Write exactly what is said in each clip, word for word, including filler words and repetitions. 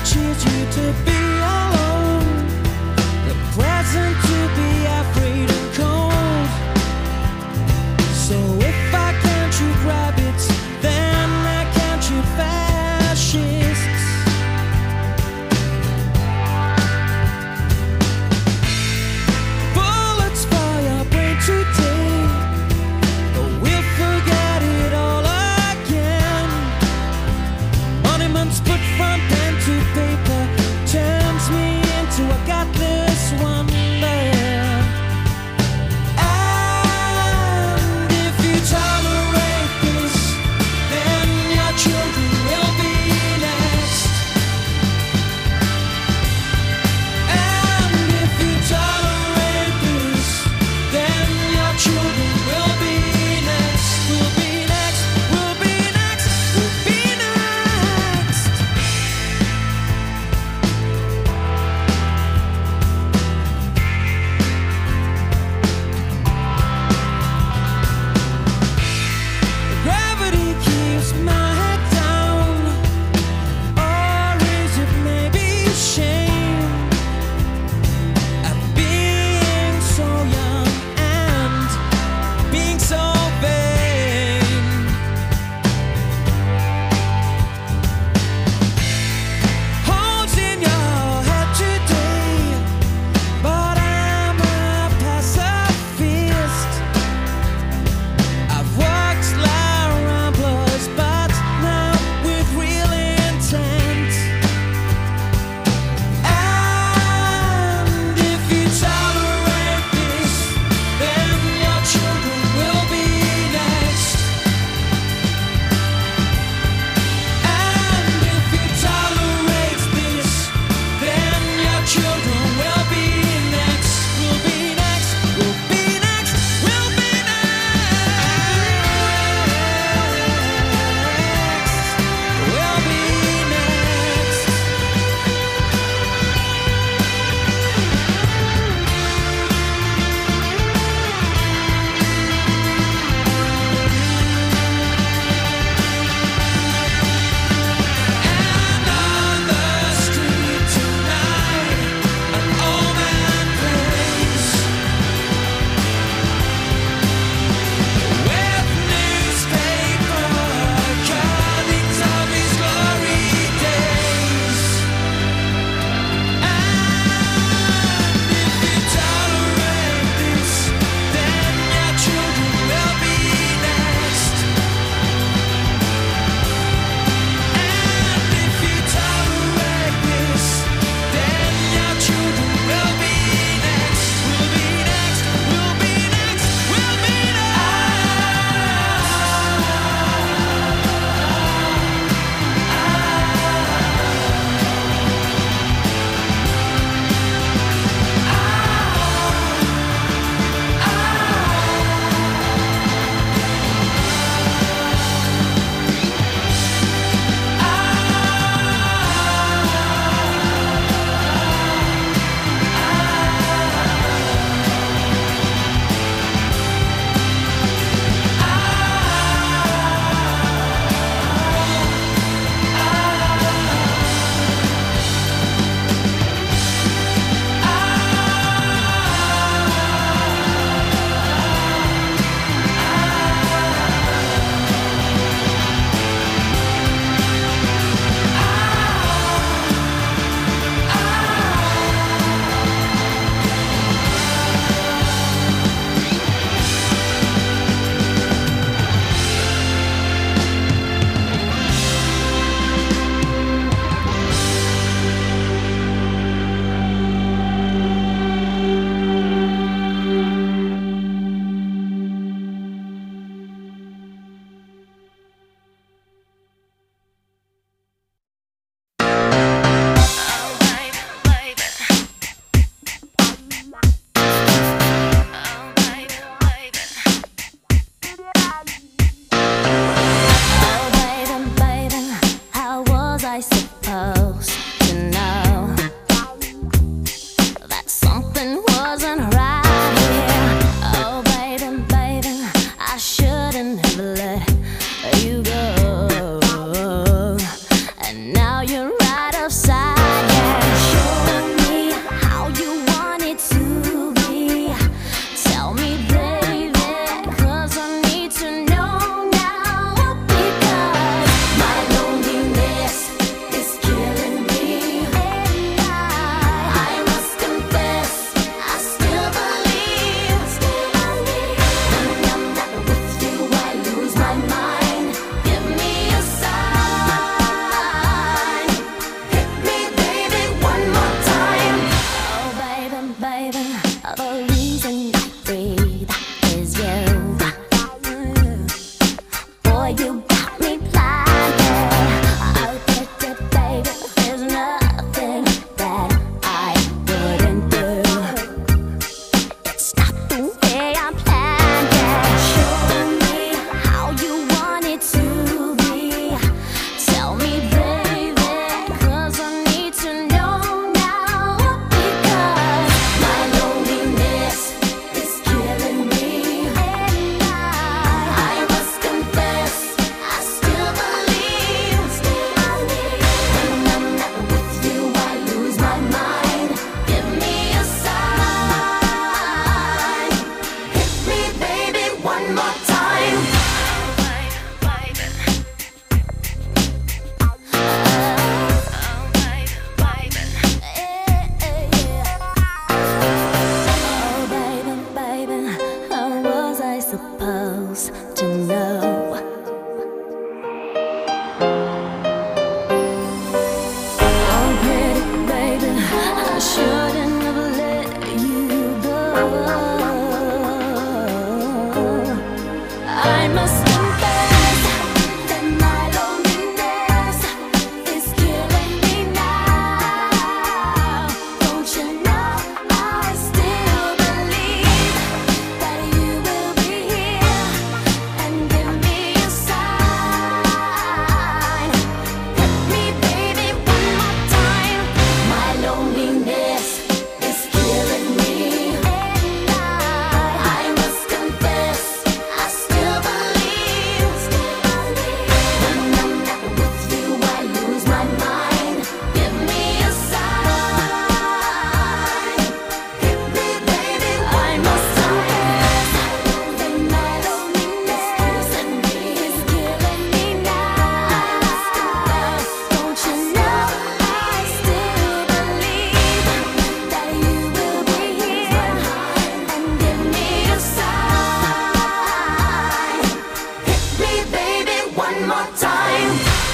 choose you to be alone, the present to be afraid and cold. So if I can't shoot rabbits, then I can't shoot fascists. Bullets for your brain today, but we'll forget it all again. Monuments put from pen to paper, turn Boy, you got me blinded. Oh, baby, baby, there's nothing that I wouldn't do. It's not the way I planned it. Show me how you want it to be. Tell me, baby, 'cause I need to know now. Because my loneliness is killing me, and I, I must confess, I still believe, still believe. When I'm not with you, I lose my mind. Give me a sign. Hit me, baby, one more time. Oh, baby, baby, how was I supposed to know? Oh, pretty baby, I shouldn't have let you go. I must confess that my loneliness is killing me now. Don't you know I still believe that you will be here and give me a sign. Hit me, baby, one more time. My loneliness is killing me, and I, I must confess, I still believe, still believe. When I'm not with you, I lose my mind. Give me a sign. Hit me, baby, I must confess that my loneliness is killing me now. Don't you know I still believe that you will be here and give me a sign. Hit me, baby, one more time.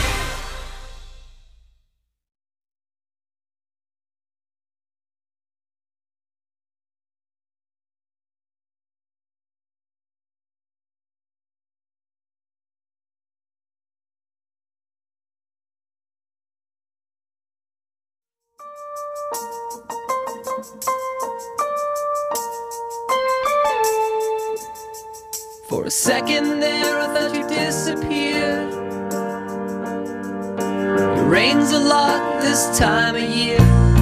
For a second there, I thought you disappeared. It rains a lot this time of year,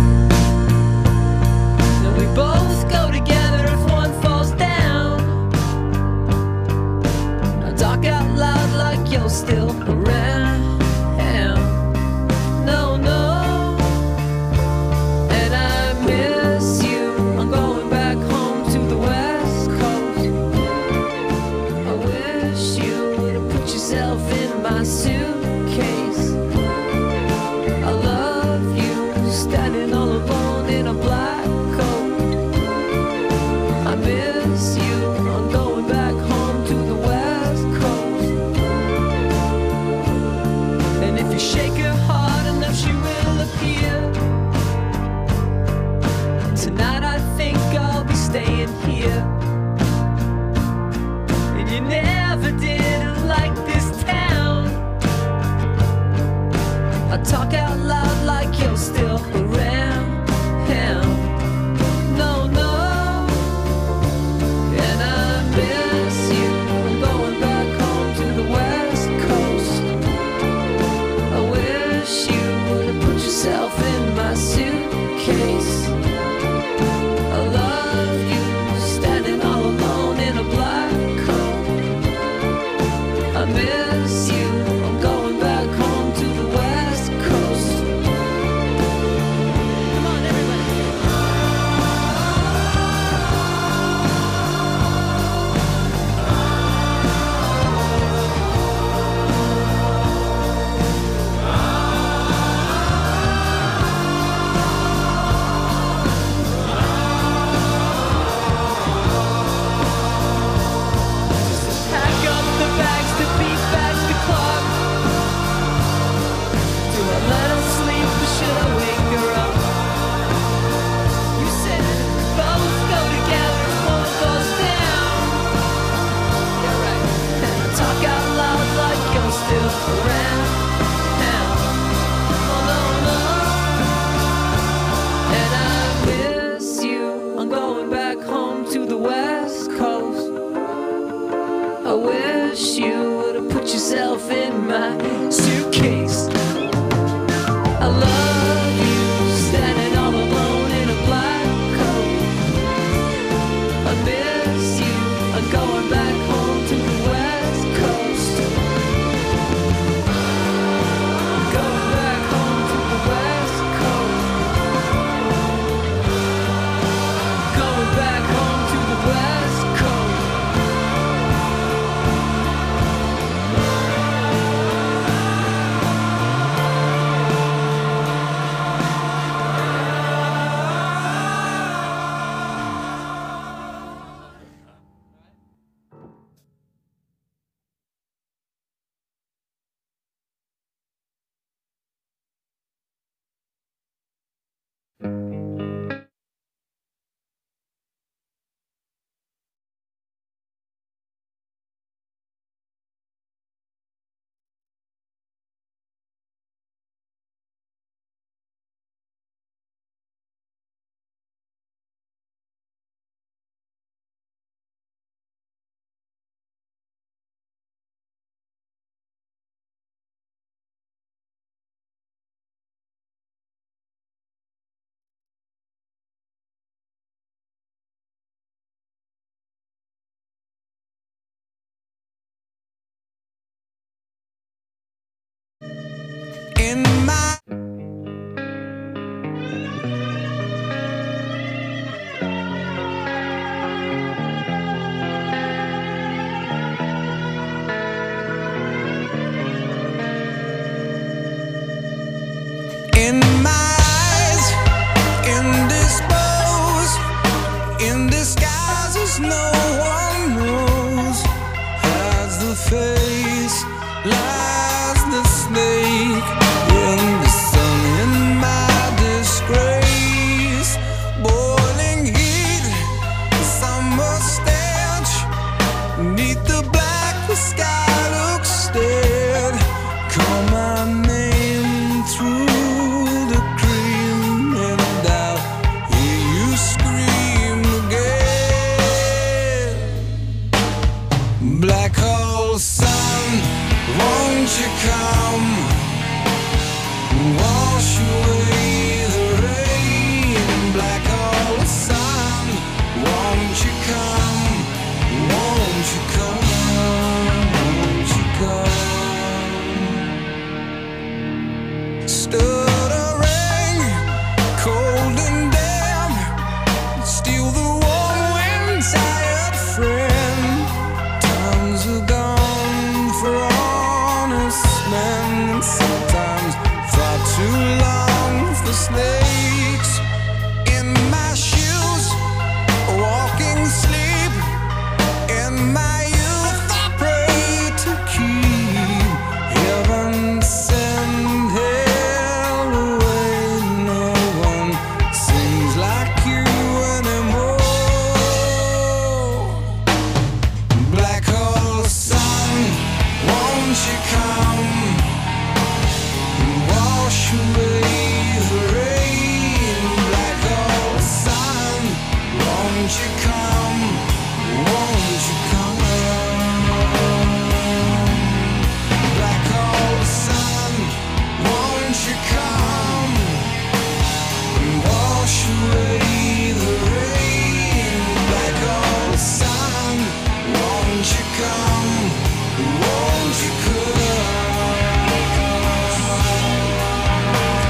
and we both go together if one falls down. I talk out loud like you're still around. No, no, and I miss you. I'm going back home to the West Coast. I wish you would have put yourself in my suitcase. I love you, standing all alone in a black coat. I miss you, I'm going back home to the West Coast. And if you shake her hard enough, she will appear. Tonight I think I'll be staying here. And you never did like this town. stuff in my suitcase. I love you, standing all alone in a black coat. I miss you, I'm going back home to the West Coast. Going back home to the West Coast. Going back home to the West Coast. In my In my eyes, indisposed, in disguises no one knows, hides the face, lies the snake in the sun. In my disgrace, boiling heat, summer stench, neath the black the sky looks dead. Call my name through the cream and I'll hear you scream again. Black hole sun, won't you come, wash away the rain. Black hole sun, won't you come, won't you come, won't you come. Stood a ring, cold and damp, steal the warm wind, tired friend. Times are gone for honest men, and sometimes far too long for snakes. In my shoes, walking sleep, in my youth I pray to keep heaven send hell away. No one sings like you anymore. Black hole sun, won't you come, wash away the rain. Black hole sun, won't you come, won't you come. Black hole sun, won't you come, wash away the rain. Black hole sun, won't you come, won't you come.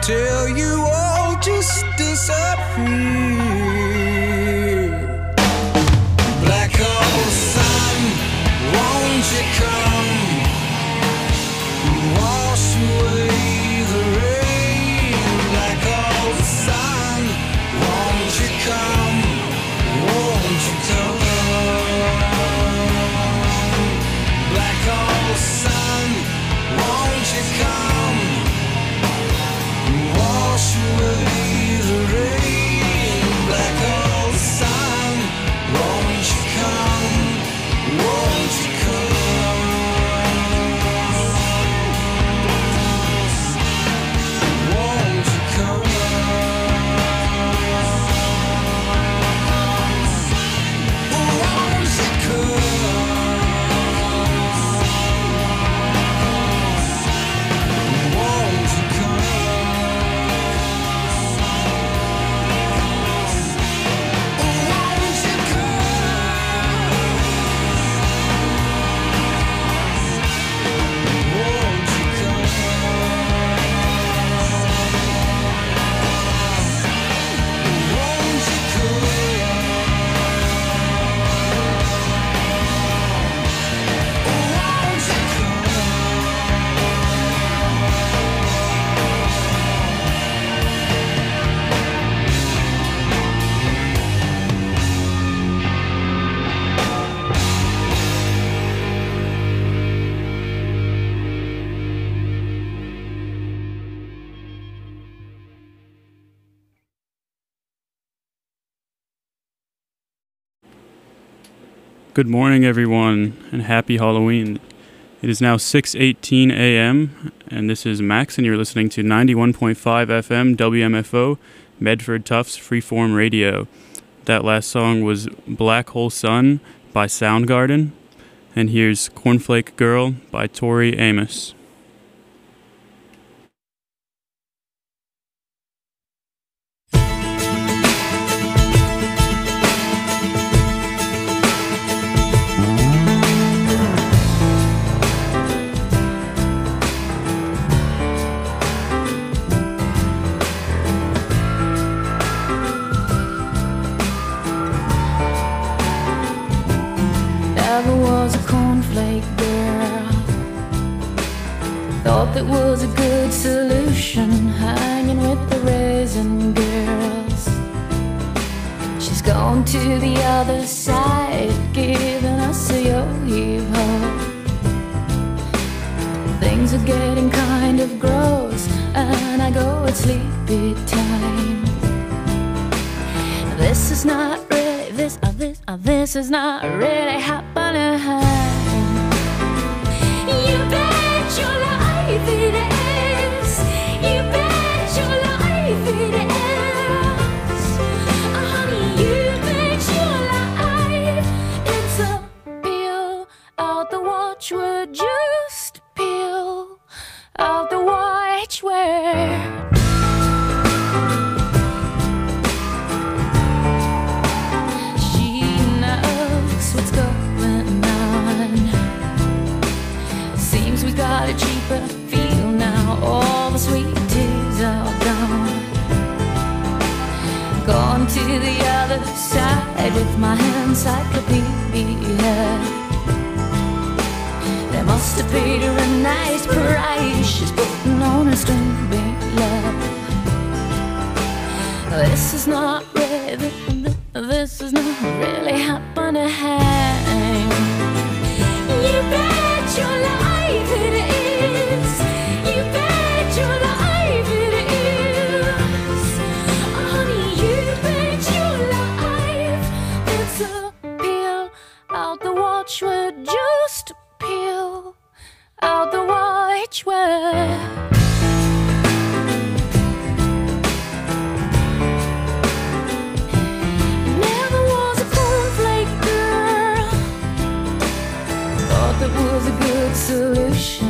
till you all just disappear. Black hole sun, won't you come wash away the rain? Black hole sun, won't you come, won't you come? Black hole sun, won't you come wash away the rain? Black hole sun, won't you come, won't you come? Won't you come? Won't you come? Won't you come? Good morning, everyone, and happy Halloween. It is now six eighteen a.m., and this is Max, and you're listening to ninety-one point five F M W M F O, Medford Tufts Freeform Radio. That last song was Black Hole Sun by Soundgarden, and here's Cornflake Girl by Tori Amos. Never was a cornflake girl. Thought that was a good solution, hanging with the raisin girls. She's gone to the other side, giving us a yo-yo. Things are getting kind of gross, and I go at sleepy time. This is not really, this, uh, this, uh, this is not really happening. You bet your life it is. You bet your life it is. Oh, honey, you bet your life. It's a peel out the watchword, just peel out the watchword. What's going on? Seems we got a cheaper feel now. All the sweet teas are gone. Gone to the other side with my encyclopedia. They must have paid her a nice price. She's putting on a string love. This is not really, this is not really happening. You bet your life it is. You bet your life it is. Oh, honey, you bet your life. It's a peel out the watchword, just peel out the watchword. That was a good solution.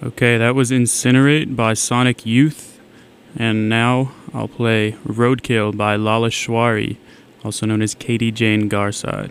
Okay, that was Incinerate by Sonic Youth. And now I'll play Roadkill by Lala Shwari, also known as Katie Jane Garside.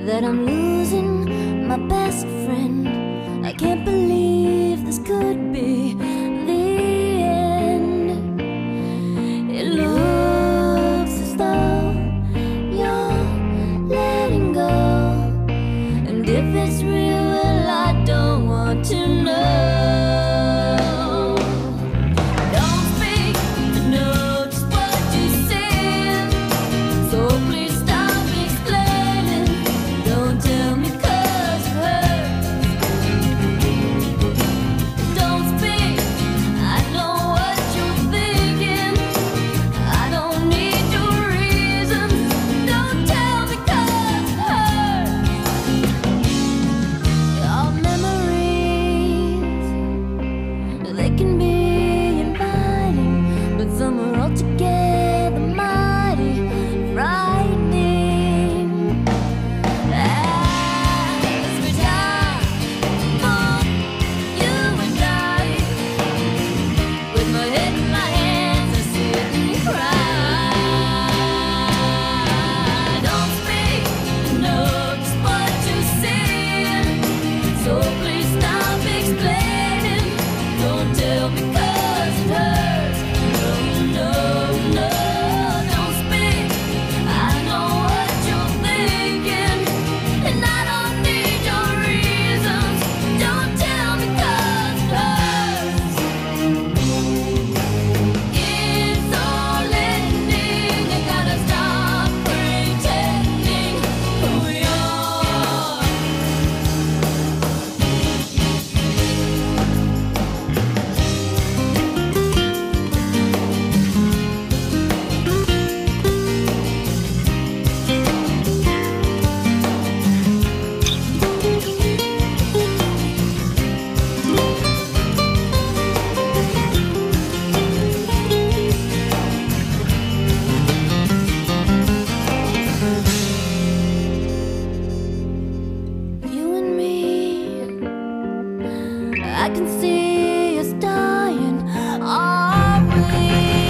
that I'm losing my best friend. I can't believe this could be the end. It looks as though you're letting go, and if it's real, well, I don't want to know. Don't speak, I know just what you said, so please stop explaining. Don't tell me 'cause it hurts. Don't speak, I know what you're thinking. I don't need your reasons. Don't tell me 'cause it hurts. Our memories, they can be inviting, but some are altogether mighty frightening. As we die for you and I, with my head in my hands, I sit and cry. Don't speak, I know just what you said, so please stop explaining. Don't tell me 'cause it hurts. No, no, no, don't speak. I know what you're thinking, and I don't need your reasons. Don't tell me 'cause it hurts. It's all ending. You gotta stop pretending who you are. You and me, I can see us dying, are we?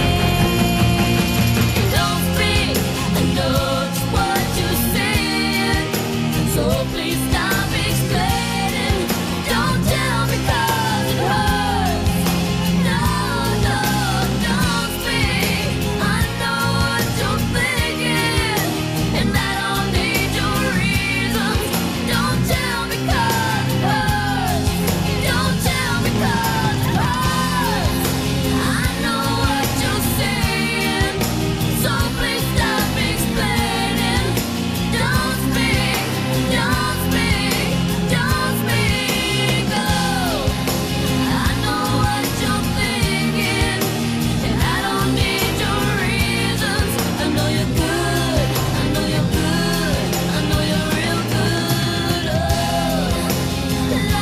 Don't speak, I know just what you said, so please stop explaining. Don't tell me 'cause it hurts. No, no, don't speak. I know what you're thinking, and I don't need your reasons. Don't tell me 'cause it hurts. Don't tell me 'cause it hurts. I know what you're saying, so please stop explaining. Don't speak, don't speak, don't speak. Oh, I know what you're thinking, and I don't need your reasons. I know you're good, I know you're good, I know you're real good. Oh, la la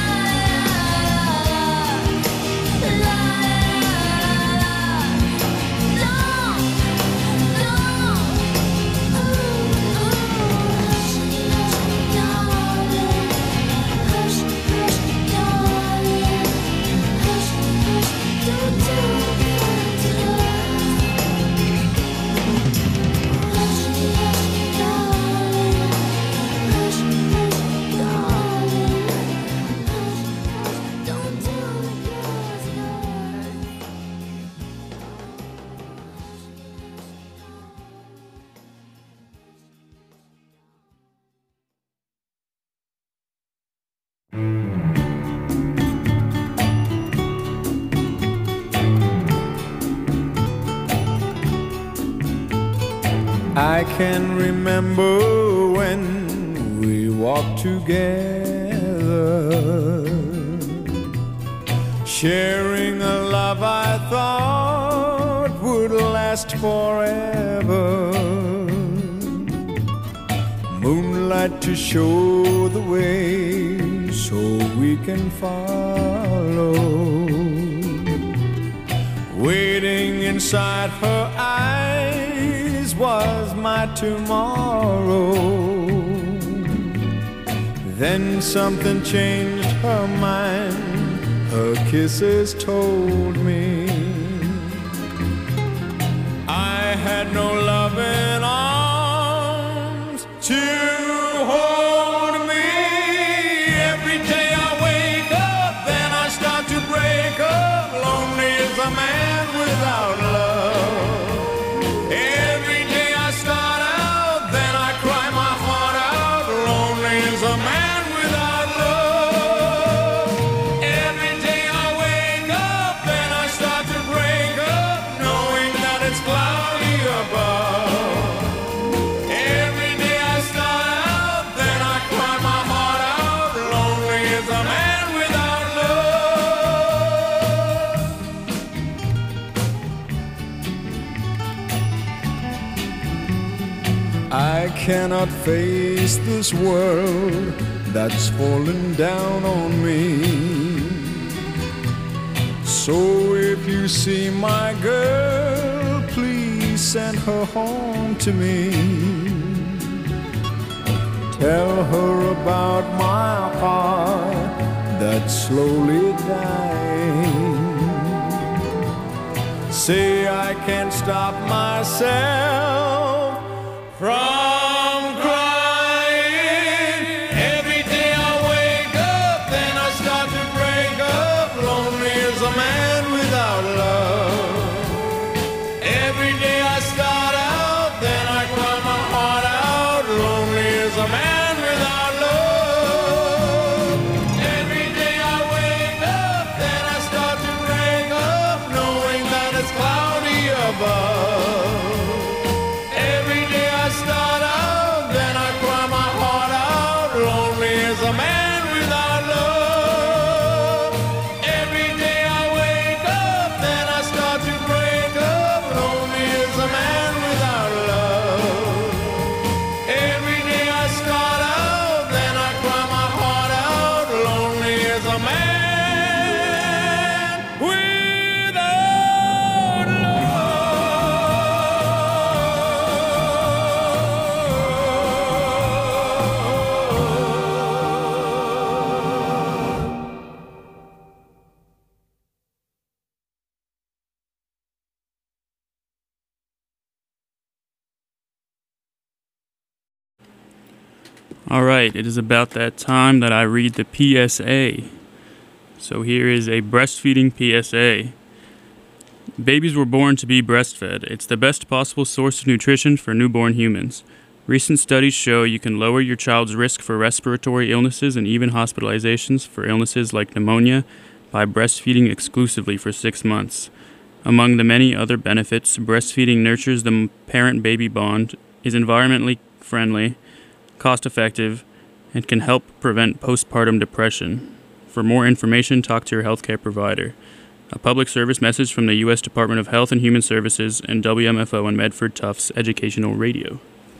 la. Don't, don't. Ooh, ooh. Hush, hush, darling. Hush, hush, darling. Hush, hush, don't tell me 'cause it hurts. Hush, hush, darling. Hush, hush, darling. Hush, hush, don't tell me 'cause it hurts. I can remember when we walked together, sharing a love I thought would last forever. Moonlight to show the way so we can follow. Waiting inside her eyes was my tomorrow. Then something changed her mind. Her kisses told me I had no loving arms to hold. a man without love. Every day I wake up and I start to break up, knowing that it's cloudy above. Every day I start out, then I cry my heart out. Lonely is a man without love. I cannot face this world that's fallen down on me. So if you see my girl, please send her home to me. Tell her about my heart that's slowly dying. Say I can't stop myself from crying. Every day I wake up, then I start to break up. Lonely is a man without love. Every day I start out, then I cry my heart out. Lonely is a man without love. Every day I wake up, then I start to break up, knowing that it's cloudy above. Every day I start out, then I cry my heart out. Lonely is a man without love. Every day I wake up, then I start to break up. Lonely is a man without love. Every day I start out, then I cry my heart out. Lonely is a man without All right, it is about that time that I read the P S A. So here is a breastfeeding P S A. Babies were born to be breastfed. It's the best possible source of nutrition for newborn humans. Recent studies show you can lower your child's risk for respiratory illnesses and even hospitalizations for illnesses like pneumonia by breastfeeding exclusively for six months. Among the many other benefits, breastfeeding nurtures the parent-baby bond, is environmentally friendly, cost-effective, and can help prevent postpartum depression. For more information, talk to your healthcare provider. A public service message from the U S Department of Health and Human Services and W M F O and Medford Tufts Educational Radio.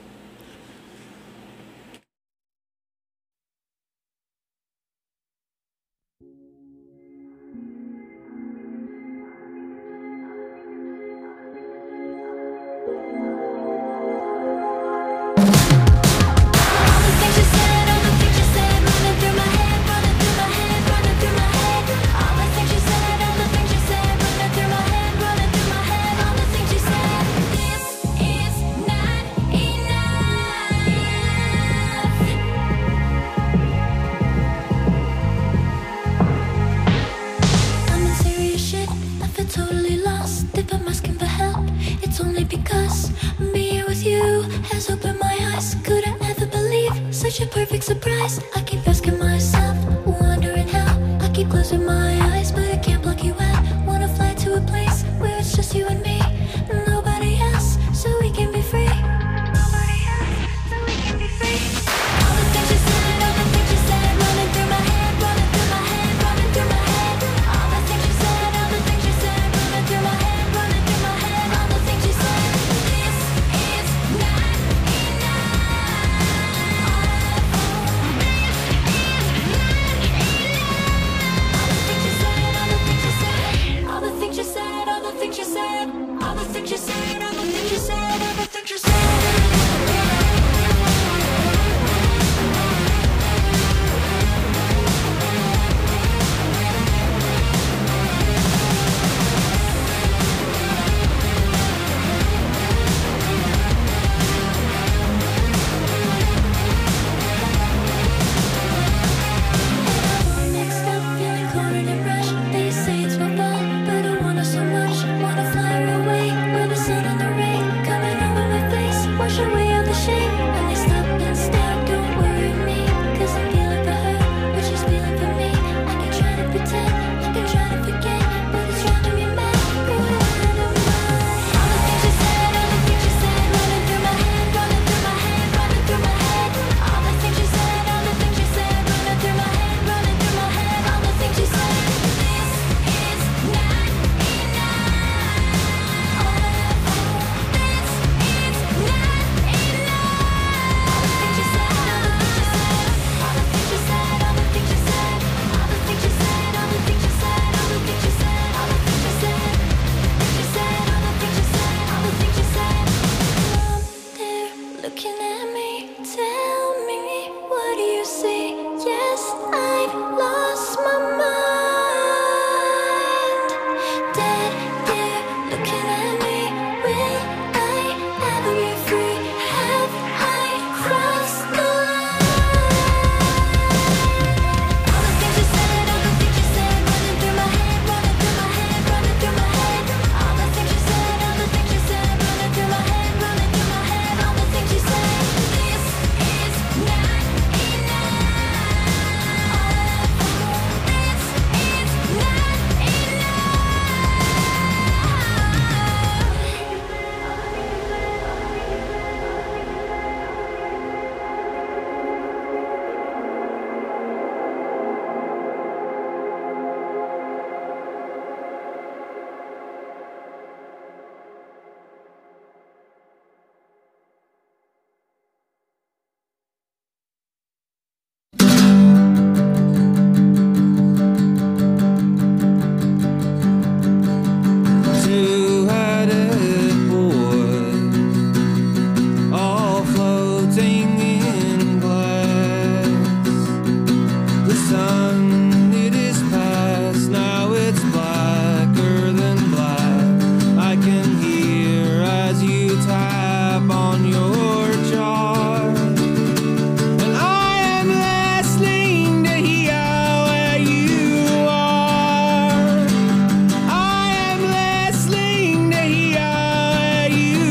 Such a perfect surprise. I keep asking myself, wondering how. I keep closing my eyes, but I can't block you out. Wanna fly to a place where it's just you and me, nobody else, so we can be free. Nobody else, so we can be free. All the things you said, all the things you said, running through my head, running through my head, running through my head. All the things you said, all the things you said, running through my head, running through my head. All the things you said. This is not enough. All the things you said, all the things you said. Yes, I've lost my mind. Dead there looking at me. Will I ever be free? Have I crossed the line? All the things you said, all the things you said, running through my head, running through my head, running through my head. All the things you said, all the things you said, running through my head, running through my head. All the things you said. This is not enough. This is not Two-headed boys, all floating in glass. The sun, it is past, now it's blacker than black. I can hear as you tap on your jar, and I am listening to hear where you are. I am listening to hear where you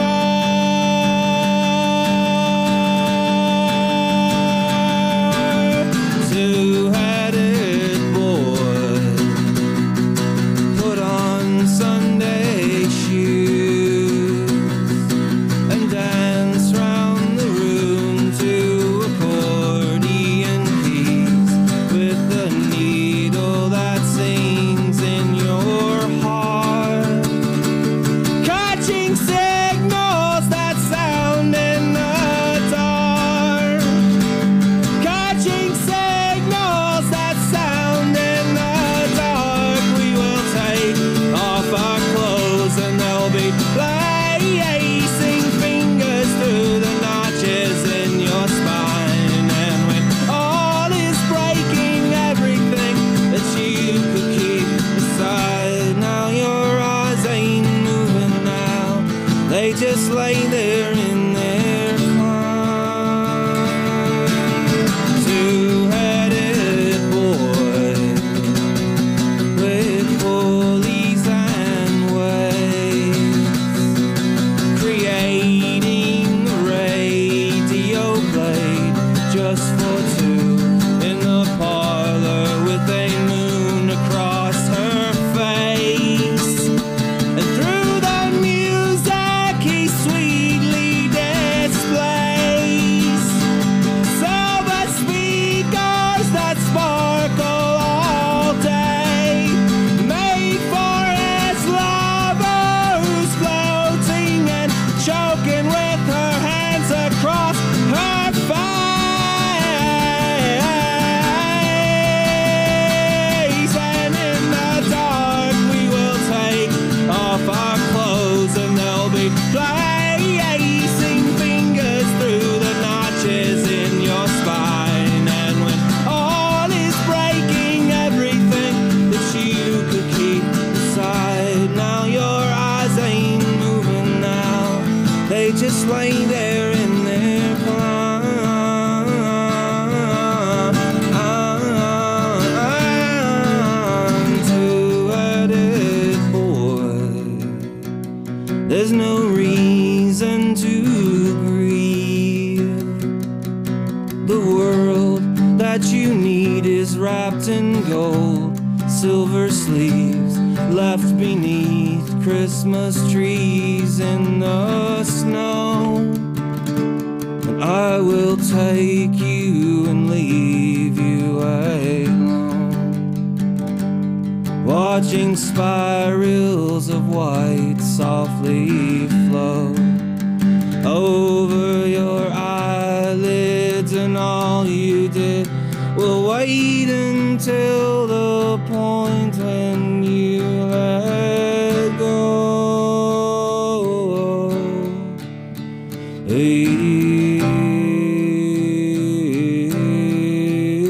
are. Two-headed boys, put on Sunday shoes and dance round the room to accordion keys with the needle that sings in your heart, catching signals that sound in the dark, catching signals that sound in the dark. We will take off our clothes and they'll be placing fingers through the notches in your spine. And when all is breaking, everything that you could keep aside, now your eyes ain't moving now, they just lay there in their climb. Two-headed boys with pulleys and waves, creating a radio blade just for two in the parlor with a moon across her face. And through the music he sweetly displays silver speakers that sparkle all day, made for his lover who's floating and choking with her hands across her face. And in the dark we will take off our clothes and they'll be placing fingers through the notches in your spine. And when all is breaking, everything that you could keep aside, now your eyes ain't moving now, they just lay there in their climb. Two-headed boy, there's no reason to grieve. The world that you need is wrapped in gold, silver sleeves left beneath Christmas trees in the snow. And I will take you and leave you alone, watching spirals of white softly flow over your eyelids, and all you did will wait until the point when you let go. Hey.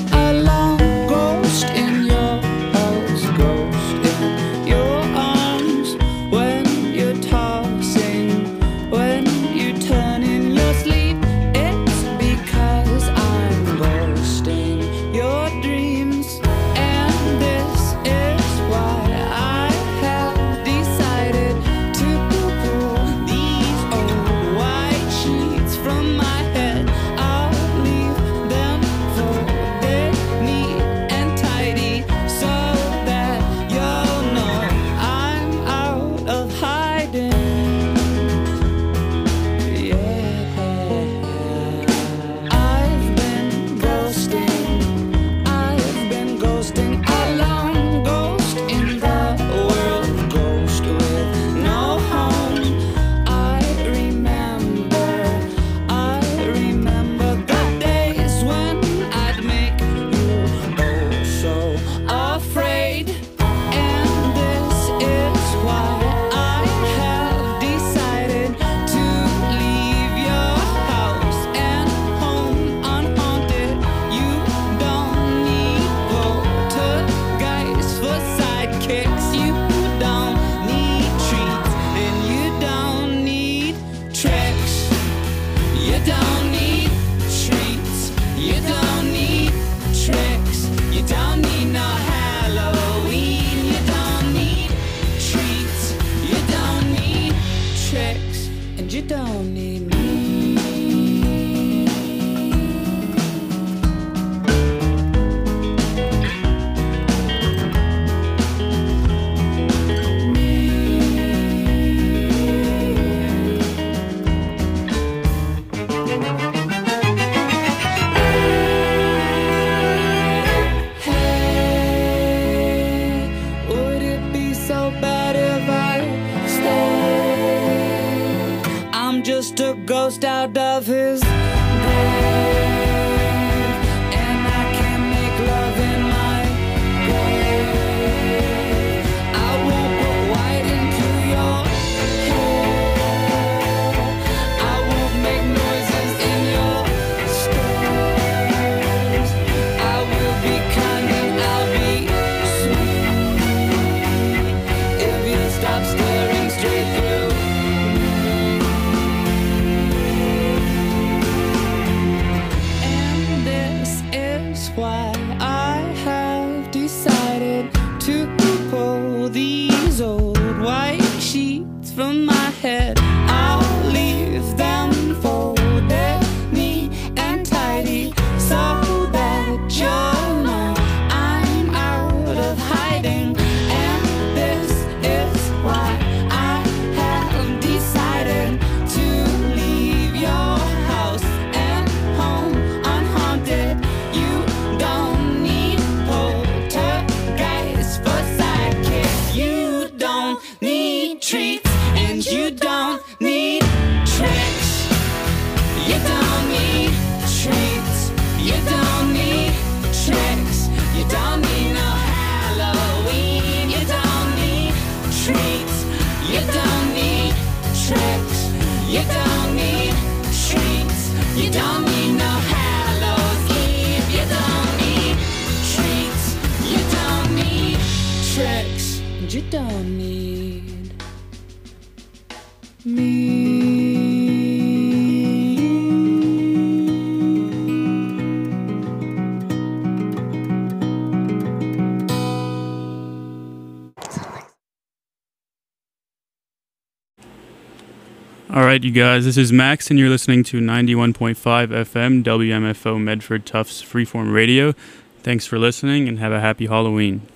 a long ghost in your house, ghost in your arms. When you're tossing, when you turn in your sleep, it's because I'm ghosting your dreams. And this is why I have decided to pull these old white sheets from my head. I'll leave them folded neat and tidy so that you'll know I'm out of hiding. Yeah, I've been ghosting, I've been ghosting, a long ghost in the world, ghost with no home. I remember, I remember the days when I'd make you oh so afraid. And this is why I have decided to leave your house and home unhaunted. You don't need poltergeists for sidekicks. You don't need treats and you don't need tricks. You don't need treats. You don't need tricks. You don't need no Halloween. You don't need treats. You don't need tricks. And you don't need me. Hey, would it be so bad if I stayed? I'm just a ghost out of his grave, and I can make love in my grave. I won't put white into your hair. I won't make noises in your stairs. I will be kind and I'll be sweet if you stop staring straight through And this is why I have decided to pull these old white sheets from my head. I'll leave them folded neat and tidy so that you'll know I'm out of hiding. And this is why I have decided to leave your house and home unhaunted. You don't need poltergeists for sidekicks. You don't need treats and you don't need tricks. You don't need treats. You don't need tricks. You don't need no Halloween. You don't need treats. You don't need tricks. You don't need treats. You don't need no Hallows Eve. You don't need treats. You don't need tricks. And you don't need me. All right, you guys, this is Max, and you're listening to ninety-one point five F M W M F O Medford Tufts Freeform Radio. Thanks for listening, and have a happy Halloween.